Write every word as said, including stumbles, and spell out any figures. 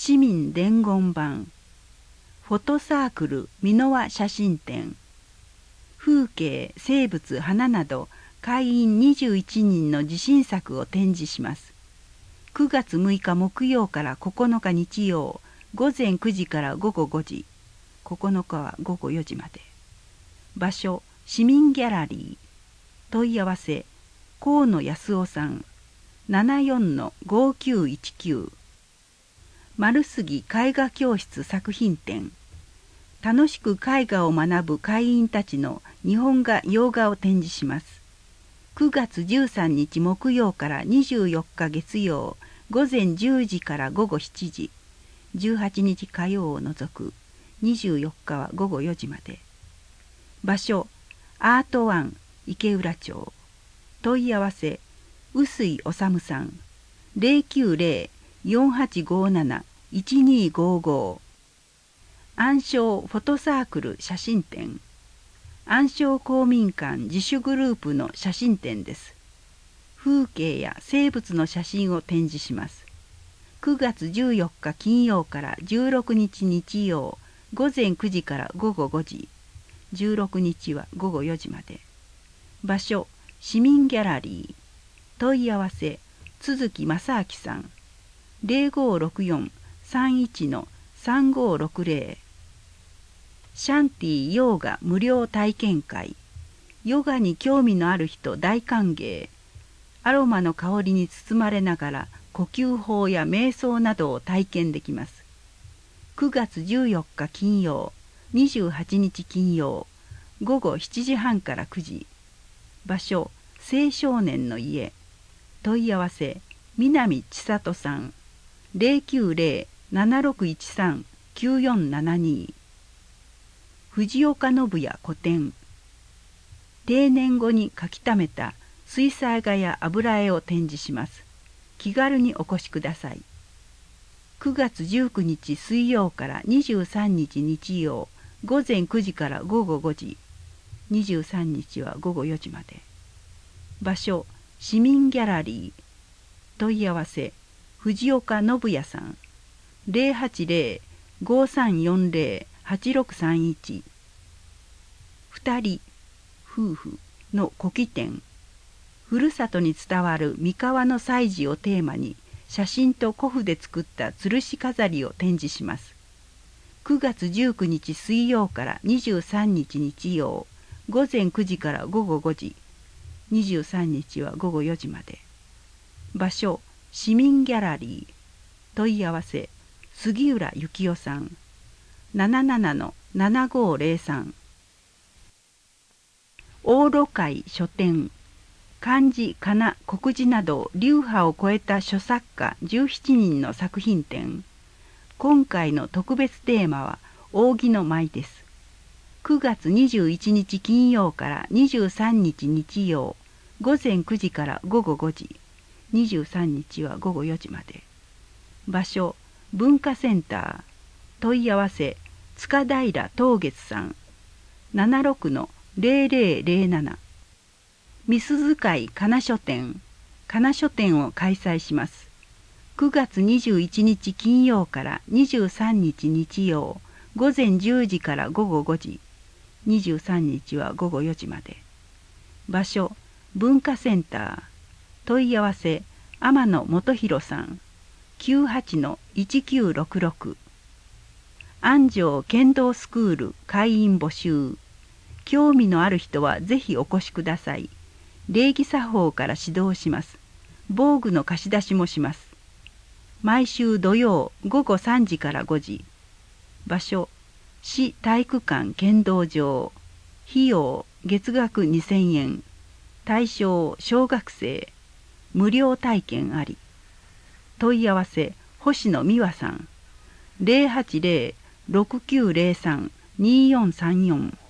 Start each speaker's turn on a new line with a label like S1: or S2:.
S1: 市民伝言板、フォトサークル箕輪写真展、風景、生物、花など会員にじゅういちにんの自信作を展示します。くがつむいか木曜からここのか日曜、午前くじから午後ごじ、ここのかは午後よじまで。場所、市民ギャラリー。問い合わせ、河野康夫さん、ななよんのごきゅういちきゅう。丸杉絵画教室作品展。楽しく絵画を学ぶ会員たちの日本画、洋画を展示します。くがつじゅうさんにち木曜からにじゅうよっか月曜、午前じゅうじから午後しちじ、じゅうはちにち火曜を除く、にじゅうよっかは午後よじまで。場所、アートワン池浦町。問い合わせ、臼井治さん、ゼロきゅうゼロ よんはちごなな いちにごご。暗礁フォトサークル写真展。暗礁公民館自主グループの写真展です。風景や生物の写真を展示します。くがつじゅうよっか金曜からじゅうろくにち日曜、午前くじから午後ごじ、じゅうろくにちは午後よじまで。場所、市民ギャラリー。問い合わせ、都築正明さん、ゼロごろくよん さんいちのさんごろくゼロ。シャンティヨーガ無料体験会。ヨガに興味のある人大歓迎。アロマの香りに包まれながら呼吸法や瞑想などを体験できます。くがつじゅうよっか金曜、にじゅうはちにち金曜、午後しちじはんからくじ。場所、青少年の家。問い合わせ、南千里さん、ゼロきゅうゼロ ななろくいちさん きゅうよんななに。藤岡信也個展。定年後に描き溜めた水彩画や油絵を展示します。気軽にお越しください。くがつじゅうくにち水曜からにじゅうさんにち日曜、午前くじから午後ごじ、にじゅうさんにちは午後よじまで。場所、市民ギャラリー。問い合わせ、藤岡信也さん、ゼロはちゼロ ごさんよんゼロ はちろくさんいち。二人、夫婦の古希展。ふるさとに伝わる三河の祭事をテーマに、写真と古布で作った吊るし飾りを展示します。くがつじゅうくにち水曜からにじゅうさんにち日曜、午前くじから午後ごじ、にじゅうさんにちは午後よじまで。場所、市民ギャラリー。問い合わせ、杉浦幸男さん、ななななのななごゼロさん。往路会書店。漢字、仮名、国字など流派を超えた書作家じゅうななにんの作品展。今回の特別テーマは扇の舞です。くがつにじゅういちにち金曜からにじゅうさんにち日曜、午前くじから午後ごじ、にじゅうさんにちは午後よじまで。場所、文化センター。問い合わせ、塚平東月さん、ななろくのゼロゼロゼロなな。みすゞ会かな書店、かな書店を開催します。くがつにじゅういちにち金曜からにじゅうさんにち日曜、午前じゅうじから午後ごじ、にじゅうさんにちは午後よじまで。場所、文化センター。問い合わせ、天野元弘さん、きゅうはちのいちきゅうろくろく。安城剣道スクール会員募集。興味のある人はぜひお越しください。礼儀作法から指導します。防具の貸し出しもします。毎週土曜ごごさんじからごじ。場所、市体育館剣道場。費用、月額にせんえん。対象、小学生。無料体験あり。問い合わせ、星野美和さん。ゼロはちゼロ ろくきゅうゼロさん にーよんさんよん。